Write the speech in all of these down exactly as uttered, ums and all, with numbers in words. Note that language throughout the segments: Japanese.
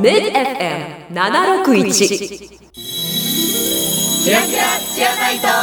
レッド エフエムななろくいちキラキラチアナイト。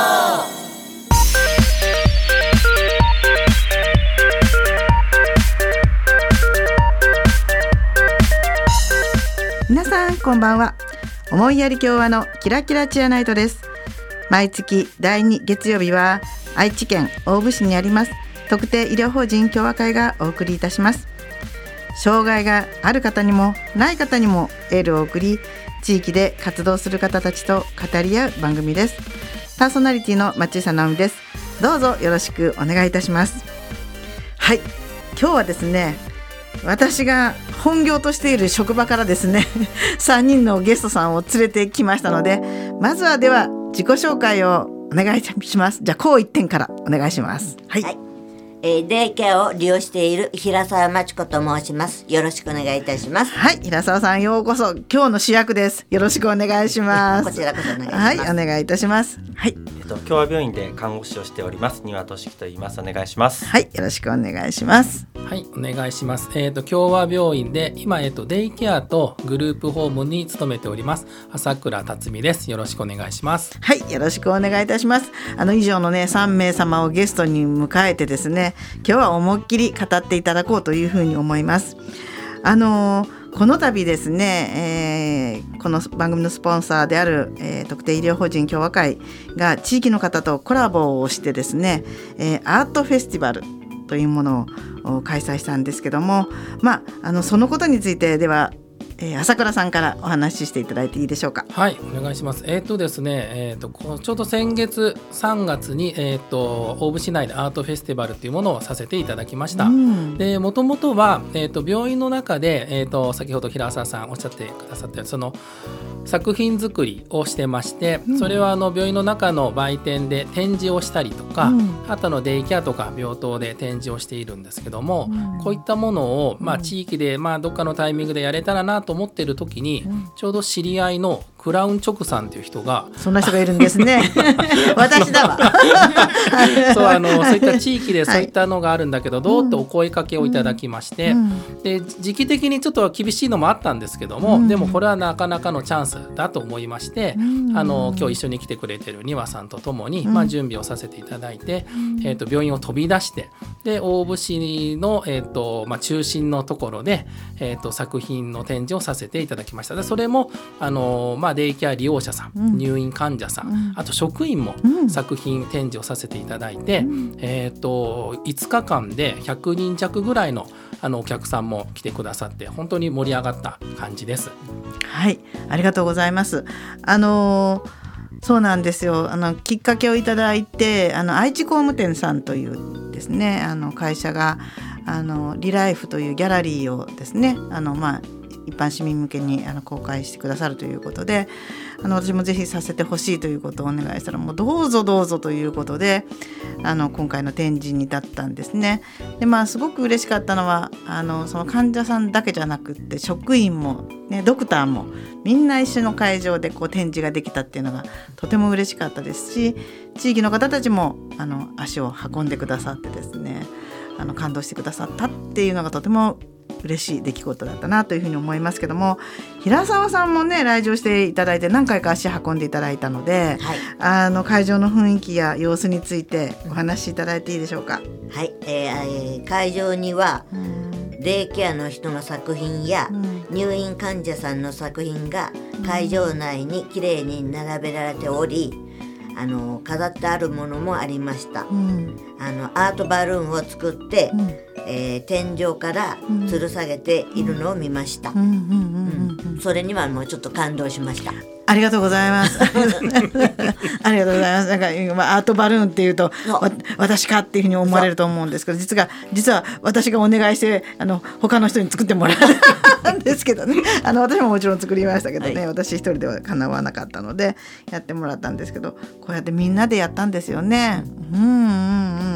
皆さんこんばんは。思いやり共和のキラキラチアナイトです。毎月だいに月曜日は愛知県大府市にあります特定医療法人共和会がお送りいたします。障害がある方にもない方にもエールを送り、地域で活動する方たちと語り合う番組です。パーソナリティの松下直美です。どうぞよろしくお願いいたします。はい、今日はですね、私が本業としている職場からですねさんにんのゲストさんを連れてきましたので、まずはでは自己紹介をお願いします。じゃあこう一点からお願いします。はい、 はい、えー、デイケアを利用している平沢真知子と申します。よろしくお願いいたします。 はい、平沢さんようこそ。今日の主役です。よろしくお願いします。 こちらこそお願いします。 はい、お願いいたします。はい、 えっと、共和病院で看護師をしております丹羽俊樹と言います。お願いします。 はい、よろしくお願いします。 はい、お願いします。えっと共和病院で今、えっとデイケアとグループホームに勤めております朝倉辰巳です。よろしくお願いします。 はい、よろしくお願いいたします。あの以上のねさんめい様をゲストに迎えてですね、今日は思いっきり語っていただこうというふうに思います。あのーこの度ですね、えー、この番組のスポンサーである、えー、特定医療法人共和会が地域の方とコラボをしてですね、えー、アートフェスティバルというものを開催したんですけども、まあ、あのそのことについてでは、えー、朝倉さんからお話ししていただいていいでしょうか。 はい、お願いします。えっとですね、えー、とこちょうど先月さんがつに、えー、と大府市内でアートフェスティバルというものをさせていただきました。で、もともとは、えー、と病院の中で、えー、と先ほど平沢さんおっしゃってくださったようにその作品作りをしてまして、それはあの病院の中の売店で展示をしたりとか、うん、あとのデイケアとか病棟で展示をしているんですけども、うん、こういったものを、まあ、地域で、まあ、どっかのタイミングでやれたらなと思っている時に、うん、ちょうど知り合いのクラウン直さんという人が、 そんな人がいるんですね私だわそうあのそういった地域でそういったのがあるんだけど、はい、どうってお声かけをいただきまして、うん、で時期的にちょっと厳しいのもあったんですけども、うん、でもこれはなかなかのチャンスだと思いまして、うん、あの今日一緒に来てくれてる丹羽さんとともに、うん、まあ、準備をさせていただいて、うん、えー、と病院を飛び出してで大府市の、えーとまあ、中心のところで、えー、と作品の展示をさせていただきました。でそれもあの、まあ、デイケア利用者さん、うん、入院患者さん、うん、あと職員も作品展示をさせていただいて、うん、えー、といつかかんでひゃくにんじゃくぐらい の, あのお客さんも来てくださって本当に盛り上がった感じです。 はい、ありがとうございます。あのー、そうなんですよ。あのきっかけをいただいて、あの愛知工務店さんというですね、あの会社があのリライフというギャラリーをですね、あのまあ一般市民向けにあの公開してくださるということで、あの私もぜひさせてほしいということをお願いしたら、もうどうぞどうぞということであの今回の展示に至ったんですね。で、まあ、すごく嬉しかったのはあのその患者さんだけじゃなくって職員も、ね、ドクターもみんな一緒の会場でこう展示ができたっていうのがとても嬉しかったですし、地域の方たちもあの足を運んでくださってですね、あの感動してくださったっていうのがとても嬉しい出来事だったなというふうに思いますけども、平沢さんもね来場していただいて何回か足運んでいただいたので、はい、あの会場の雰囲気や様子についてお話しいただいていいでしょうか。 はい、えー、会場にはデイケアの人の作品や、うん、入院患者さんの作品が会場内にきれいに並べられており、あの飾ってあるものもありました、うん、あのアートバルーンを作って、うん、えー、天井から吊る下げているのを見ました。それにはもうちょっと感動しました。 ありがとうございますありがとうございます。なんか、まあ、アートバルーンっていうと私かっていうふうに思われると思うんですけど、実は実は私がお願いしてあの他の人に作ってもらったんですけどねあの私ももちろん作りましたけどね、はい、私一人ではかなわなかったのでやってもらったんですけど、こうやってみんなでやったんですよね。うんうんうん、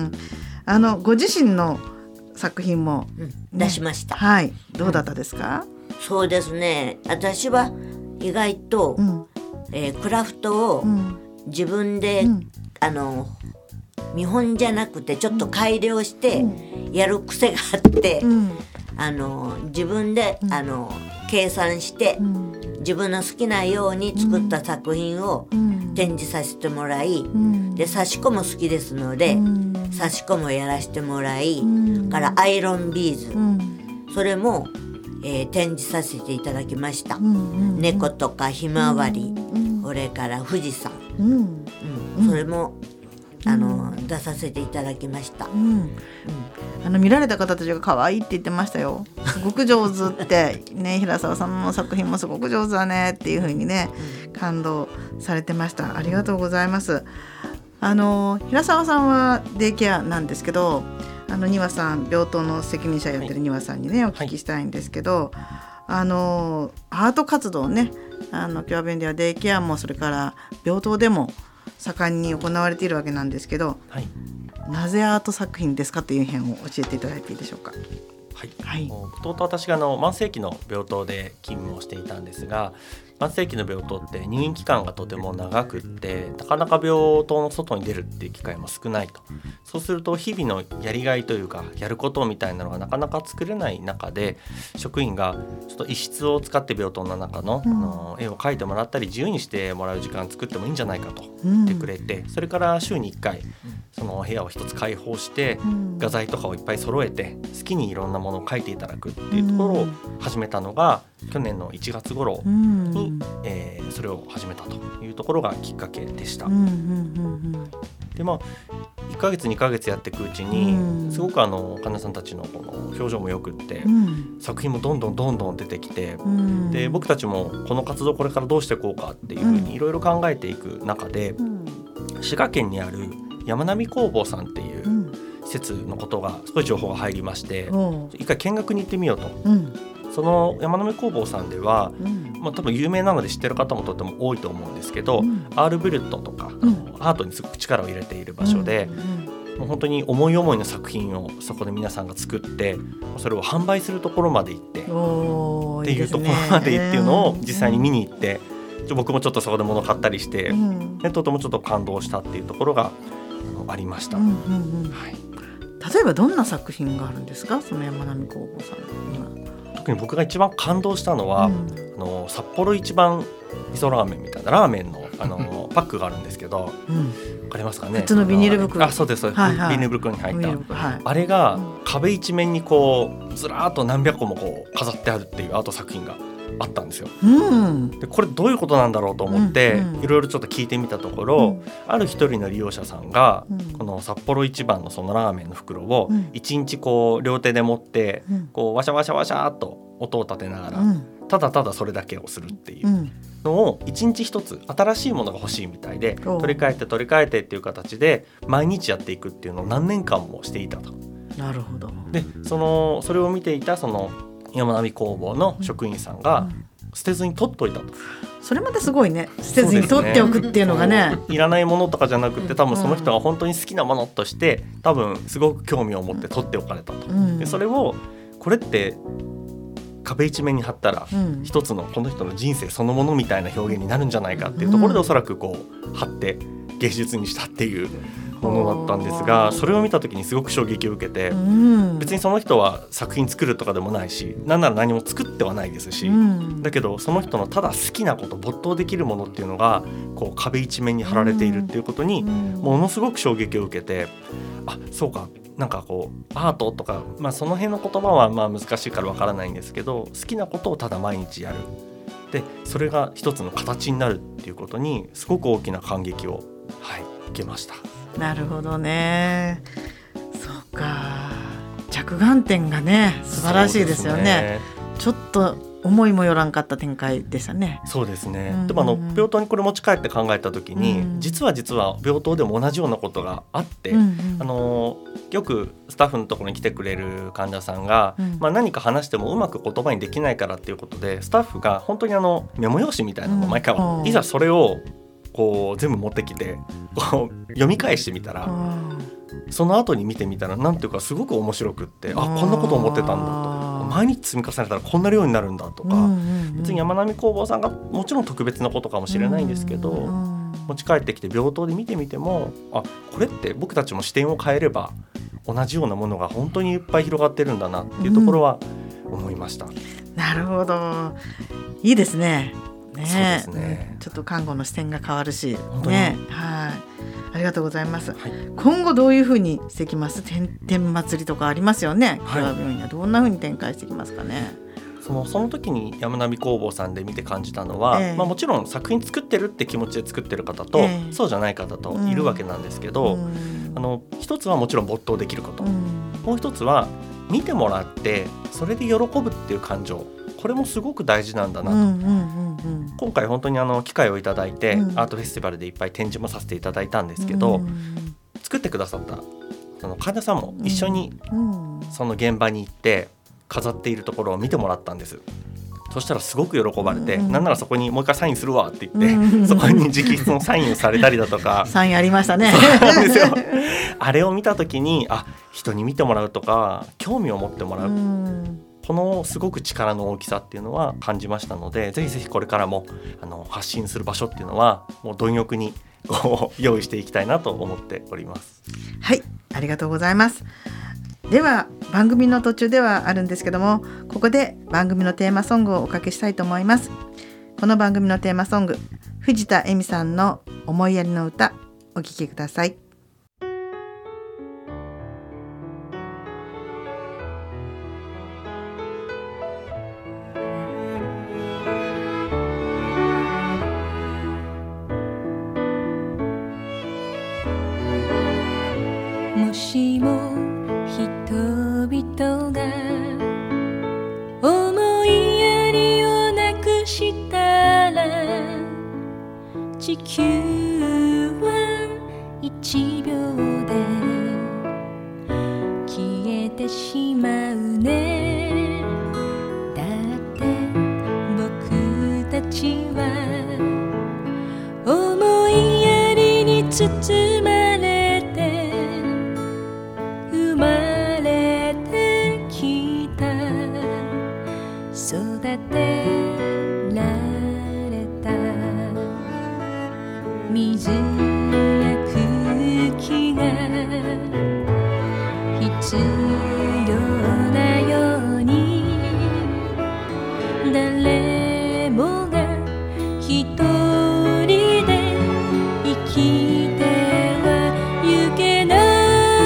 あのご自身の作品も、ね、 うん、出しました。 はい、どうだったですか？ うん、そうですね、私は意外と、うん、えー、クラフトを自分で、うん、あの見本じゃなくてちょっと改良してやる癖があって、うん、 あの自分で、あの計算して、自分の好きなように作った作品を展示させてもらい、で差し子も好きですので、差し子もやらせてもらい、からアイロンビーズ、それも、えー、展示させていただきました。猫とかひまわり、それから富士山、うんうん、それもあの、うん、出させていただきました、うんうん、 あの見られた方たちが可愛いって言ってましたよ。すごく上手ってね、平沢さんの作品もすごく上手だねっていう風にね、感動されてました。ありがとうございます。あの平沢さんはデイケアなんですけど、あの庭さん、病棟の責任者やってる庭さんにね、はい、お聞きしたいんですけど、はい、あのアート活動ね、あのキュアベンではデイケアもそれから病棟でも盛んに行われているわけなんですけど、はい、なぜアート作品ですかという辺を教えていただいていいでしょうか。 はい、はい、もともと私があの慢性期の病棟で勤務をしていたんですが、慢性期の病棟って入院期間がとても長くって、なかなか病棟の外に出るっていう機会も少ないと。そうすると日々のやりがいというか、やることみたいなのがなかなか作れない中で、職員がちょっと一室を使って病棟の中 の,、うん、あの絵を描いてもらったり自由にしてもらう時間作ってもいいんじゃないかと言ってくれて、うん、それから週にいっかいその部屋を一つ開放して、うん、画材とかをいっぱい揃えて好きにいろんなものを描いていただくっていうところを始めたのが、うん、去年のいちがつ頃に、うんえー、それを始めたというところがきっかけでした、うんうんうんうん、でまあいっかげつにかげつやっていくうちに、うん、すごくあの患者さんたちのこの表情もよくって、うん、作品もどんどんどんどん出てきて、うん、で僕たちもこの活動これからどうしていこうかっていうふうにいろいろ考えていく中で、うん、滋賀県にある山並工房さんっていう施設のことが少し情報が入りまして、うん、一回見学に行ってみようと、うん、その山並工房さんでは、うんまあ、多分有名なので知ってる方もとても多いと思うんですけど、うん、アールブルットとか、うん、アートにすごく力を入れている場所で、うんうん、もう本当に思い思いの作品をそこで皆さんが作ってそれを販売するところまで行ってっていうところまで行っていうのを実際に見に行って、うん、僕もちょっとそこで物買ったりして、うん、でとてもちょっと感動したっていうところがありました、うんうんうんはい、 例えばどんな作品があるんですか、その山並工房さんには。 特に僕が一番感動したのは、うん、あの札幌一番味噌ラーメンみたいなラーメン の, あのパックがあるんですけど、うん、分かりますかね。 普通のビニール袋。 あ、そうですそうです、はいはい、ビニール袋に入った、はい、あれが壁一面にこうずらーっと何百個もこう飾ってあるっていうアート作品があったんですよ、うん、でこれどういうことなんだろうと思っていろいろちょっと聞いてみたところ、うん、ある一人の利用者さんが、うん、この札幌一番のそのラーメンの袋を一日こう両手で持って、うん、こうワシャワシャワシャーっと音を立てながら、うん、ただただそれだけをするっていうのを一日一つ新しいものが欲しいみたいで、取り替えて取り替えてっていう形で毎日やっていくっていうのを何年間もしていたと。 なるほど。 で そ, のそれを見ていたその山並工房の職員さんが捨てずに取っといたと、うんうん、 それまですごいね。捨てずに取っておくっていうのが ね, ねいらないものとかじゃなくて、多分その人が本当に好きなものとして多分すごく興味を持って取っておかれたと、うん、でそれをこれって壁一面に貼ったら一つのこの人の人生そのものみたいな表現になるんじゃないかっていうところでおそらくこう貼って芸術にしたっていうものだったんですが、それを見た時にすごく衝撃を受けて、別にその人は作品作るとかでもないし、なんなら何も作ってはないですし、だけどその人のただ好きなこと没頭できるものっていうのがこう壁一面に貼られているっていうことにものすごく衝撃を受けて、あ、そうか、なんかこうアートとか、まあ、その辺の言葉はまあ難しいからわからないんですけど、好きなことをただ毎日やる、でそれが一つの形になるっていうことにすごく大きな感激を、はい、受けました。 なるほどね。そうか、着眼点がね素晴らしいですよ ね, ねちょっと思いもよらんかった展開でしたね。 そうですね、うんうん、でもあの病棟にこれ持ち帰って考えた時に、うん、実は実は病棟でも同じようなことがあって、うんうん、あのよくスタッフのところに来てくれる患者さんが、うんまあ、何か話してもうまく言葉にできないからっていうことで、スタッフが本当にあのメモ用紙みたいなのを毎回、うん、いざそれをこう全部持ってきてこう読み返してみたら、その後に見てみたらなんていうかすごく面白くって、あ、こんなこと思ってたんだと、毎日積み重ねたらこんな量になるんだとか、うんうんうん、別に山並工房さんがもちろん特別なことかもしれないんですけど、うんうんうん、持ち帰ってきて病棟で見てみても、あ、これって僕たちも視点を変えれば同じようなものが本当にいっぱい広がってるんだなっていうところは思いました。 なるほど、いいですね。ね、 そうですね、 ちょっと看護の視点が変わるし、 本当にね、はい、ありがとうございます。 はい、 今後どういうふうにしていきます？天天祭りとかありますよね。 はい、 清和病院はどんなふうに展開していきますかね。 そのその時に山並工房さんで見て感じたのは、えーまあ、もちろん作品作ってるって気持ちで作ってる方と、えー、そうじゃない方といるわけなんですけど、うん、あの一つはもちろん没頭できること、うん、もう一つは見てもらってそれで喜ぶっていう感情、これもすごく大事なんだなと、うんうんうんうん、今回本当にあの機会をいただいて、うん、アートフェスティバルでいっぱい展示もさせていただいたんですけど、うん、作ってくださったその患者さんも一緒にその現場に行って飾っているところを見てもらったんです。そしたらすごく喜ばれて、うん、なんならそこにもう一回サインするわって言って、うん、そこに直筆のサインをされたりだとかサインありましたね。 そうなんですよ。あれを見た時に、あ、人に見てもらうとか興味を持ってもらう、うん、このすごく力の大きさっていうのは感じましたので、ぜひぜひこれからもあの発信する場所っていうのはもう貪欲にこう用意していきたいなと思っております。 はい、ありがとうございます。では番組の途中ではあるんですけども、ここで番組のテーマソングをおかけしたいと思います。この番組のテーマソング、藤田恵美さんの思いやりの歌、お聴きください。 もしも人々が思いやりをなくしたら、地球は一秒で消えてしまうね。だって僕たちは思いやりに包まれて生まれてきた、育てられた。水や空気が必要なように、誰もが一人で生きてはゆけない。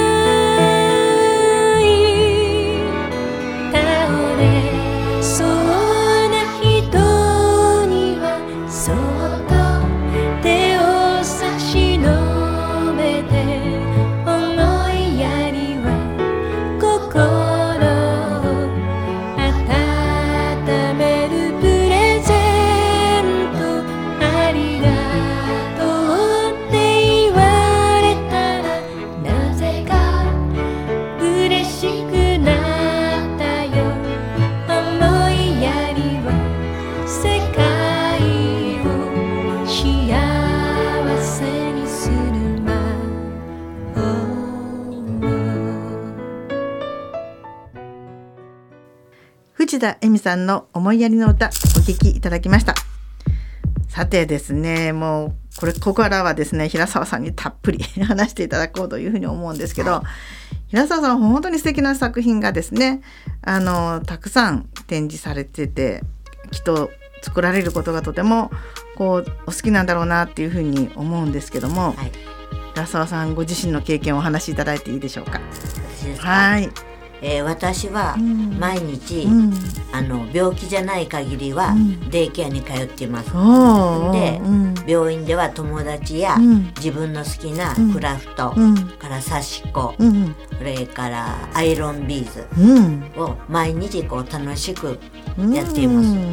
藤田恵美さんの思いやりの歌、お聴きいただきました。さてですね、もうこれここからはですね、平沢さんにたっぷり話していただこうというふうに思うんですけど、平沢さん本当に素敵な作品がですね、あのたくさん展示されてて、きっと作られることがとてもこうお好きなんだろうなっていうふうに思うんですけども、はい、平沢さんご自身の経験をお話しいただいていいでしょうか。 私ですか。 はい、 えー、私は毎日、うん、あの病気じゃない限りはデイケアに通っています、うん、で、うん、病院では友達や、うん、自分の好きなクラフト、うん、から刺し子、うん、それからアイロンビーズを毎日こう楽しくやっています、うん、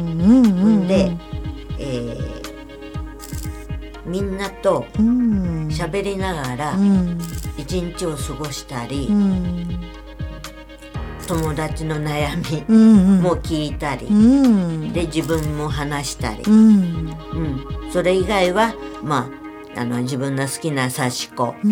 で、えー、みんなと喋りながら一日を過ごしたり、うん、友達の悩みも聞いたり、うんうん、で自分も話したり、うんうん、それ以外は、まあ、あの自分の好きな刺し子、うん、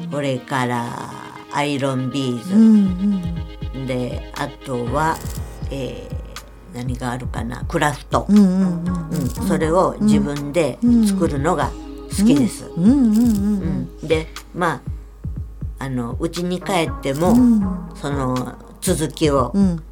それからアイロンビーズ、うんうん、であとは、えー、何があるかな、クラフト、うんうんうんうん、それを自分で作るのが好きです。で、まああの家に帰っても、うん、その続きを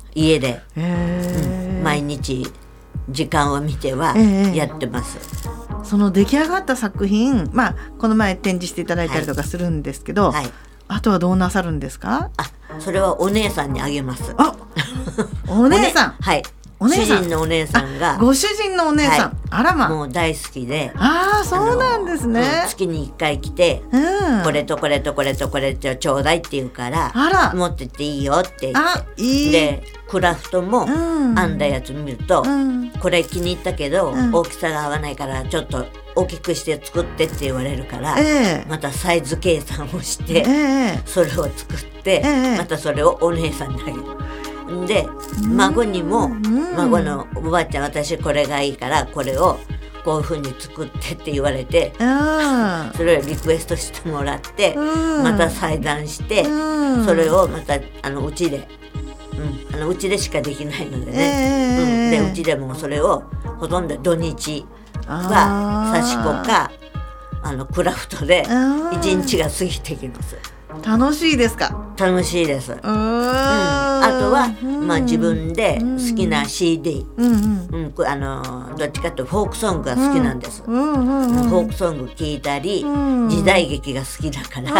家で、 へーうん、毎日時間を見てはええやってます、 その出来上がった作品、まあこの前展示していただいたりとかするんですけど、 はい、 あとはどうなさるんですか？ あ、それはお姉さんにあげます。 あ、お姉さん、 はい、 お姉さん主人のお姉さんがご主人のお姉さん、 はいあらま、 もう大好きで、 ああそうなんですね、 うん月にいっかい来て、 うん、 これとこれとこれとこれとちょうだいって言うからあら、 持ってっていいよって言っあ、いい、 て、でクラフトもうん編んだやつ見ると、 うんこれ気に入ったけど、 うん大きさが合わないからちょっと大きくして作ってって言われるから、 ええまたサイズ計算をして、 ええそれを作って、 ええまたそれをお姉さんにあげる。で孫にも、 ん孫のおばあちゃん私これがいいからこれをこういう風に作ってって言われて、 うんそれをリクエストしてもらって、 うんまた裁断して、 うんそれをまたあのうちで、うん、あのうちでしかできないのでね、 ええうん、でうちでもそれをほとんど土日はあー刺し子かあのクラフトでうん一日が過ぎてきます。 楽しいですか？ 楽しいです。 うーん、 あとは、 うんまあ、自分で好きな シーディー、 うんうんうんこあのどっちかというとフォークソングが好きなんです、 うんうんうんフォークソング聴いたり、 うん時代劇が好きだから、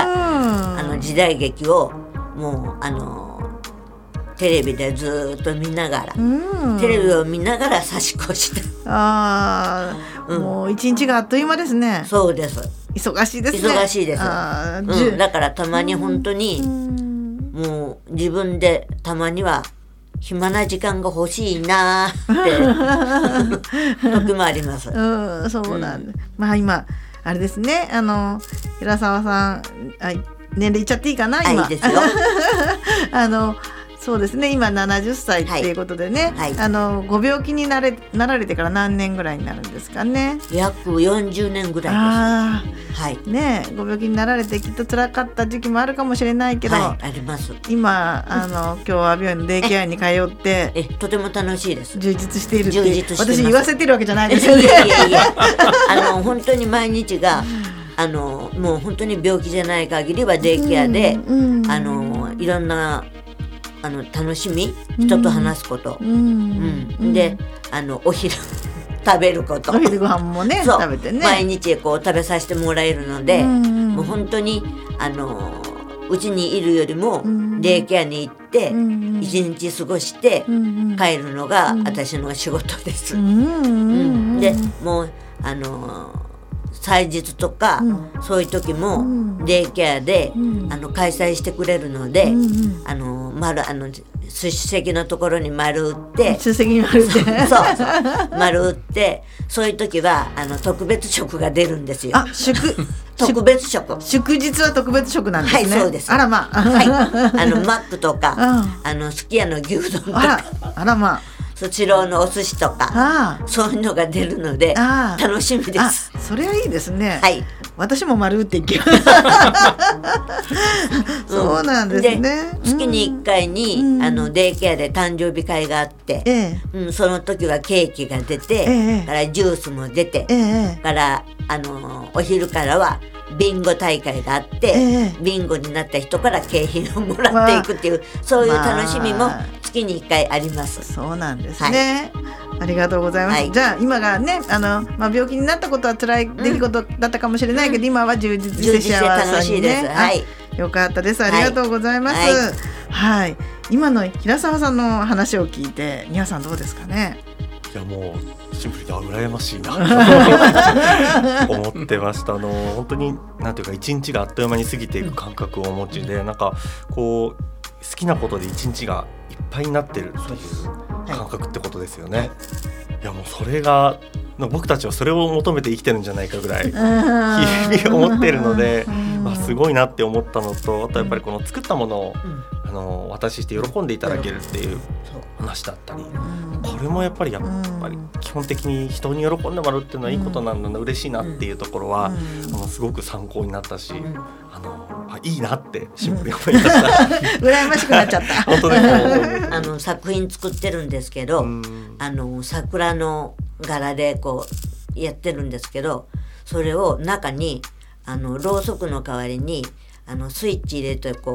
うんあの時代劇をもうあのテレビでずーっと見ながら、 うんテレビを見ながら差し越してああ、 うんもう一日があっという間ですね。 そうです、 忙しいですね。 忙しいです、 あーじゅうん、だからたまに本当に、 うんもう自分でたまには暇な時間が欲しいなーって時もあります。 うん、そうなんだ、まあ今あれですね、あの平沢さん、あ、年齢いっちゃっていいかな今。 あいいですよあのそうですね、今ななじゅっさいっていうことでね、 はいはいあのご病気になれなられてから何年ぐらいになるんですかね。 約よんじゅうねんぐらいあです。はい。 あ、ねえ、ご病気になられてきっと辛かった時期もあるかもしれないけど、 はい、あります。 今あの今日は病院のデイケアに通ってえ、とても楽しいです。 充実しているって充実してます私言わせてるわけじゃないいですよね。 やいやいや、あの本当に毎日があのもう本当に病気じゃない限りはデイケアで、 うんうんあのいろんなあの楽しみ、人と話すこと、 ううんんで、あのお昼食べること、 お昼ご飯もねそう食べてね。 毎日こう食べさせてもらえるので、 うんもう本当にあのうちにいるよりもうんデイケアに行ってうん一日過ごしてうん帰るのが私の仕事です。 うんうんうんでもうあの祭日とか、そういう時もんデイケアで、 んあの開催してくれるので、 うんうんあの丸あの出席のところに丸打って出席にあるんで。 そうそう丸打ってそういう時はあの特別食が出るんですよ。 あ、祝特別食。 祝日は特別食なんですね。 はいそうですあらまあ。 はい、あのマックとか、 うんあのすき家の牛丼とあらか、 あらまそちらのお寿司とか、 あ。あそういうのが出るのでああ楽しみであ。あ、 す。 それはいいですね。 はい。 私も丸打っていきます。そうなんですね。 で月にいっかいに、 うんあのデイケアで誕生日会があって、 ええうん、その時はケーキが出て、 ええからジュースも出て、 ええからあのお昼からはビンゴ大会があって、 ええビンゴになった人から景品をもらっていくっていう、そういう楽しみもまあ月にいっかいあります。 そうなんですね。ありがとうございます。 はいじゃあ今がね、あのまあ病気になったことは辛い出来事だったかもしれないけど、今は充実して充実して幸せに楽しいです。 ね。 はい。 あ、よかったです。ありがとうございます。 はいはい。今の平沢さんの話を聞いて、皆さんどうですかね。 いやもうシンプルにあ羨ましいなと思ってましたあの本当になんていうか一日があっという間に過ぎていく感覚をお持ちで、なんかこう好きなことで一日がいっぱいになってるという感覚ってことですよね。いやもうそれが僕たちはそれを求めて生きてるんじゃないかぐらい日々思ってるので、まあ、すごいなって思ったのと、あとやっぱりこの作ったものをあのお渡しして喜んでいただけるっていう話だったり、これもやっぱりやっぱり基本的に人に喜んでもらうっていうのはいいことなんだな、嬉しいなっていうところは、あのすごく参考になったし、あのあいいなってシンプルに思いました。 羨ましくなっちゃった。 本当ですあの作品作ってるんですけど、あの桜の柄でこうやってるんですけど、それを中にあのろうそくの代わりにあのスイッチ入れてこう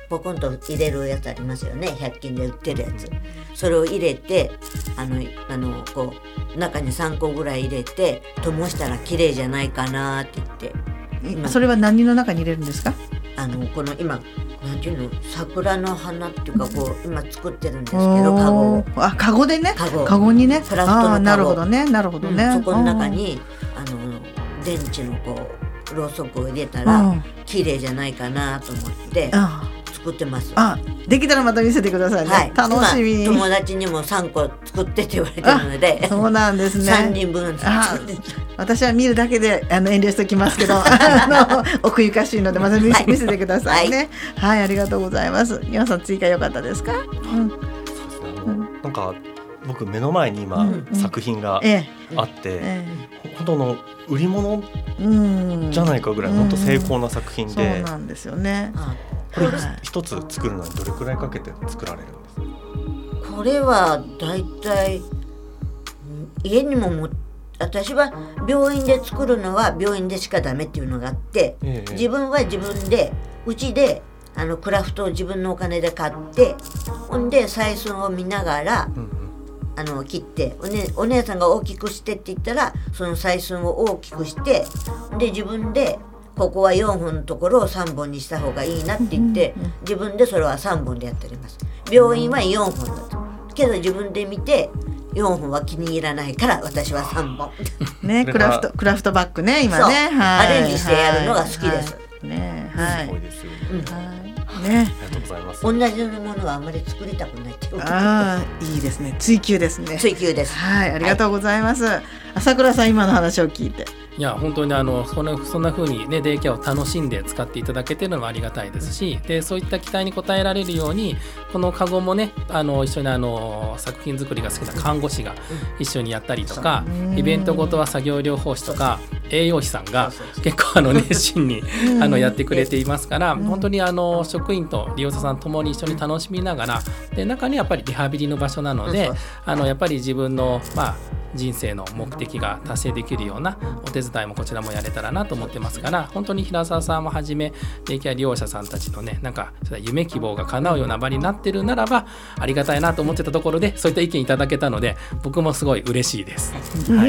ポコンと入れるやつありますよね、ひゃく均で売ってるやつ。それを入れてあのあのこう中にさんこぐらい入れて灯したら綺麗じゃないかなって言って、 それは何の中に入れるんですか？ あのこの今なんていうの、桜の花っていうかこう今作ってるんですけど、カゴをあカゴでね、 カゴカゴにね、 プラストのカゴ、 あなるほどねなるほどね、 うん、そこの中にあの電池のこうろうそくを入れたら、うん、綺麗じゃないかなと思って作ってます。 あできたらまた見せてくださいね、はい、楽しみ。 友達にもさんこ作ってって言われてるので、 そうなんですね。 さんにんぶん作って。 私は見るだけであの遠慮しておきますけどあの奥ゆかしいのでまた 見,、はい、見せてくださいね、はい、はい、ありがとうございます。皆さん追加良かったですか？うん、そうですね、 うん、なんか僕目の前に今、うんうん、作品があって、えええ、本当の売り物じゃないかぐらい、うん、本当成功な作品で、 そうなんですよね。 これ一つ作るのにどれくらいかけて作られるんですか？ これはだいたい家にもも私は病院で作るのは病院でしかダメっていうのがあって、ええ、自分は自分でうちであのクラフトを自分のお金で買って、ほんで採寸を見ながら、うんうん、あの切ってお、ね、お姉さんが大きくしてって言ったらその採寸を大きくして、で自分でここはよんほんのところをさんぼんにした方がいいなって言って、うんうん、自分でそれはさんぼんでやっております。病院はよんほんだと、けど自分で見てよんほんは気に入らないから私はさんぼんね、クラフトクラフトバッグね今ね、 はい、アレンジしてやるのが好きです、 はいね、はい、 すごいですよね、 うん、はいね、 ありがとうございます。 同じようなものはあんまり作りたくないっていう。 ああいいですね、追求ですね。 追求です。 はい、ありがとうございます、はい、朝倉さん今の話を聞いて、 いや本当にあのそんなそんな風にねデイケアを楽しんで使っていただけてるのはありがたいですし、でそういった期待に応えられるようにこのカゴもねあの一緒にあの作品作りが好きな看護師が一緒にやったりとか、イベントごとは作業療法士とか栄養士さんが結構あの熱心にあのやってくれていますから、本当にあの職員と利用者さんともに一緒に楽しみながら、で中にやっぱりリハビリの場所なので、あのやっぱり自分のまあ人生の目的が達成できるようなお手伝いもこちらもやれたらなと思ってますから、本当に平沢さんもはじめデイケア利用者さんたちのねなんか夢希望が叶うような場になってるならばありがたいなと思ってたところでそういった意見いただけたので僕もすごい嬉しいです、はい、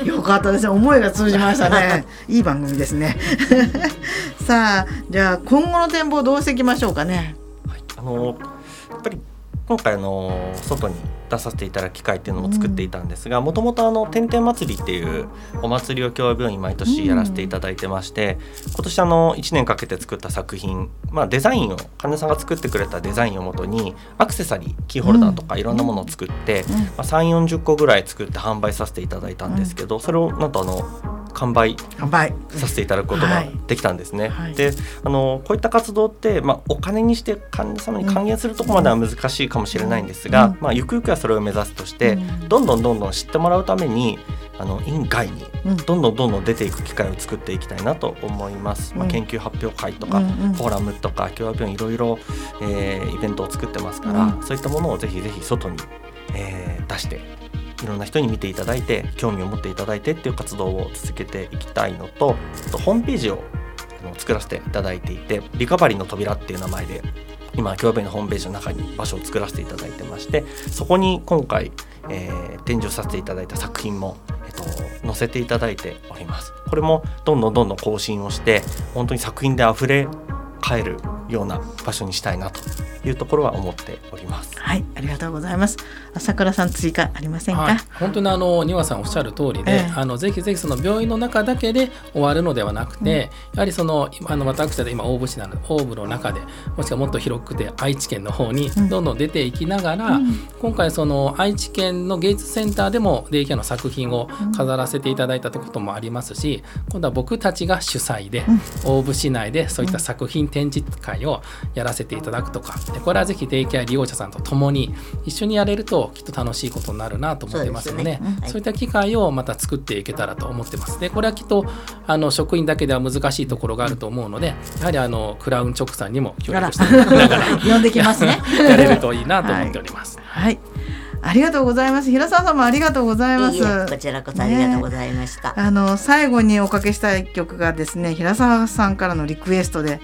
よかったですね、思いが通じましたねいい番組ですねさあじゃあ今後の展望どうしていきましょうかね。 はい、あのやっぱり今回あの外に出させていただく機会っていうのも作っていたんですが、もともとあの天天祭りっていうお祭りを共和病院毎年やらせていただいてまして、うん、今年あのいちねんかけて作った作品、まあ、デザインを金さんが作ってくれたデザインをもとにアクセサリーキーホルダーとかいろんなものを作って、うんまあ、さんじゅうよんじゅっこぐらい作って販売させていただいたんですけど、それをなんとあの完売させていただくことができたんですね、はいはい、であのこういった活動って、まあ、お金にして患者様に還元するところまでは難しいかもしれないんですが、うんまあ、ゆくゆくはそれを目指すとして、うん、どんどんどんどん知ってもらうためにあの院外にどんどんどんどん出ていく機会を作っていきたいなと思います、うんまあ、研究発表会とか、うん、フォーラムとか共和病院いろいろ、えー、イベントを作ってますから、うん、そういったものをぜひぜひ外に、えー、出していろんな人に見ていただいて興味を持っていただいてっていう活動を続けていきたいのと、とホームページを作らせていただいていてリカバリーの扉っていう名前で今共和病院のホームページの中に場所を作らせていただいてまして、そこに今回、えー、展示をさせていただいた作品も、えっと、載せていただいております。これもどんどんどんどん更新をして本当に作品であふれ返るような場所にしたいなというところは思っております。 はい、ありがとうございます。朝倉さん追加ありませんか？はい、 本当にあの庭さんおっしゃる通りで、えー、あのぜひぜひその病院の中だけで終わるのではなくて、うん、やはりそのあの私は今大府市なので大府の中でもしくはもっと広くて愛知県の方にどんどん出ていきながら、うん、今回その愛知県の芸術センターでもデイケアの作品を飾らせていただいたこともありますし、今度は僕たちが主催で、うん、大府市内でそういった作品展示会をやらせていただくとか、でこれはぜひデイケア利用者さんと共に一緒にやれるときっと楽しいことになるなと思ってますので、そうですね、うん、そういった機会をまた作っていけたらと思ってます。でこれはきっとあの職員だけでは難しいところがあると思うので、やはりあのクラウンチョックさんにも協力していただきながら呼んできますねやれるといいなと思っております。 はい、はい、ありがとうございます。平沢さんもありがとうございます。 いいえ、こちらこそありがとうございました、 ね、あの最後におかけしたい曲がですね、平沢さんからのリクエストで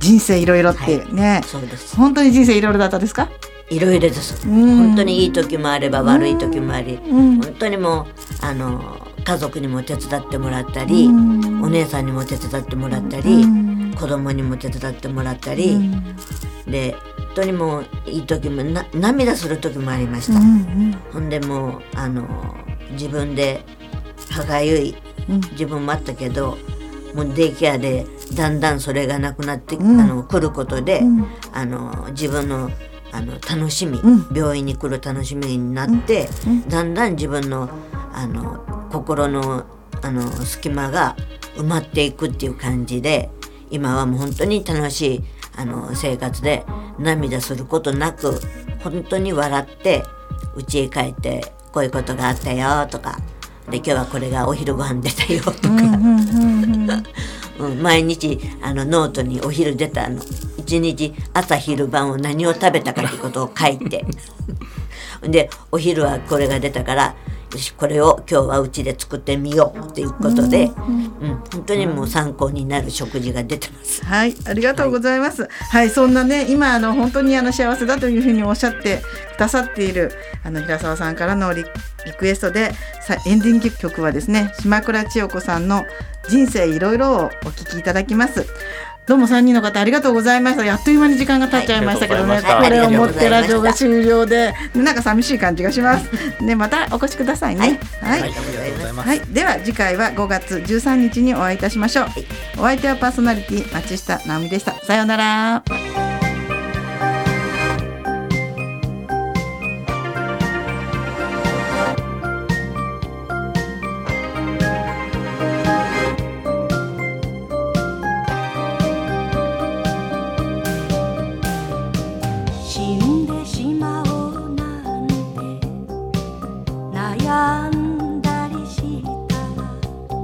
人生いろいろっていうね、 はい、そうです。 本当に人生いろいろだったですか？ いろいろです。本当にいい時もあれば悪い時もあり、本当にもうあの家族にも手伝ってもらったり、お姉さんにも手伝ってもらったり、子供にも手伝ってもらったり、で本当にもういい時もな涙する時もありました。ほんでもうあの自分で歯がゆい自分もあったけど、もうデイケアでだんだんそれがなくなって、うん、あの来ることで、うん、あの自分のあの楽しみ、うん、病院に来る楽しみになって、うん、だんだん自分のあの心のあの隙間が埋まっていくっていう感じで、今はもう本当に楽しいあの生活で、涙することなく本当に笑って家へ帰ってこういうことがあったよとかで、今日はこれがお昼ご飯出たよとか、うん、毎日あのノートにお昼出たの一日朝昼晩を何を食べたかってことを書いてでお昼はこれが出たからよしこれを今日はうちで作ってみようっていうことで、うんうん、本当にもう参考になる食事が出てます。 はい、ありがとうございます。はい、はい、そんなね今あの本当にあの幸せだというふうにおっしゃってくださっているあの平沢さんからのリ、リクエストでさエンディング曲はですね、島倉千代子さんの人生いろいろをお聴きいただきます。どうもさんにんの方ありがとうございました。やっという間に時間が経っちゃいましたけどね、はい、これをもってラジオが終了でなんか寂しい感じがしますね。またお越しくださいね。はい、はいはい、では次回はごがつじゅうさんにちにお会いいたしましょう。はい、お相手はパーソナリティ松下直美でした。さようなら。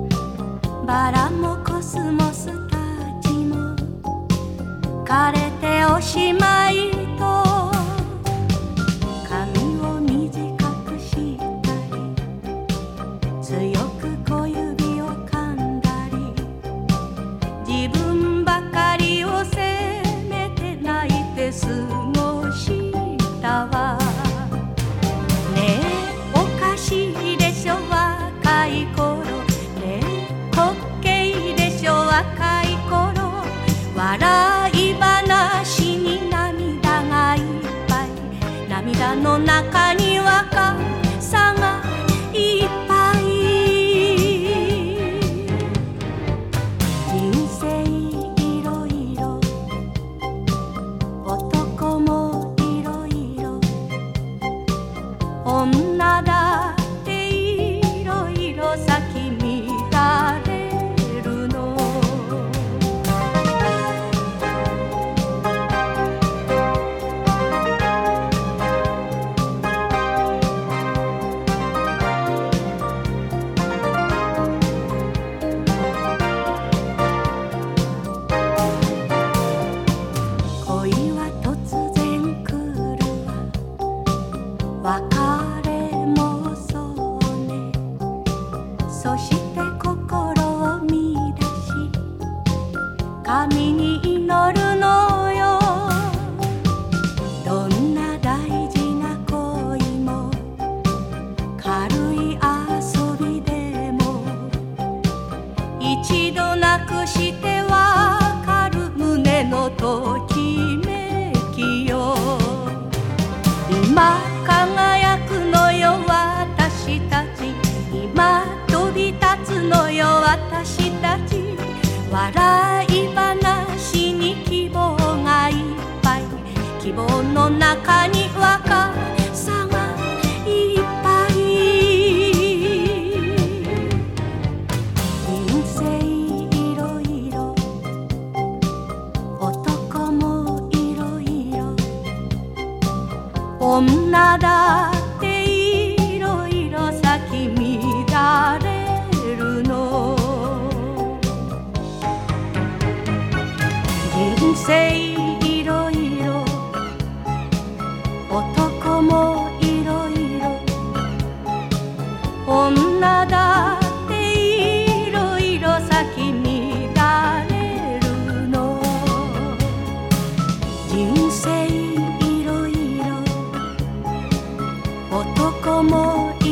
バラもコスモスたちも枯れてこも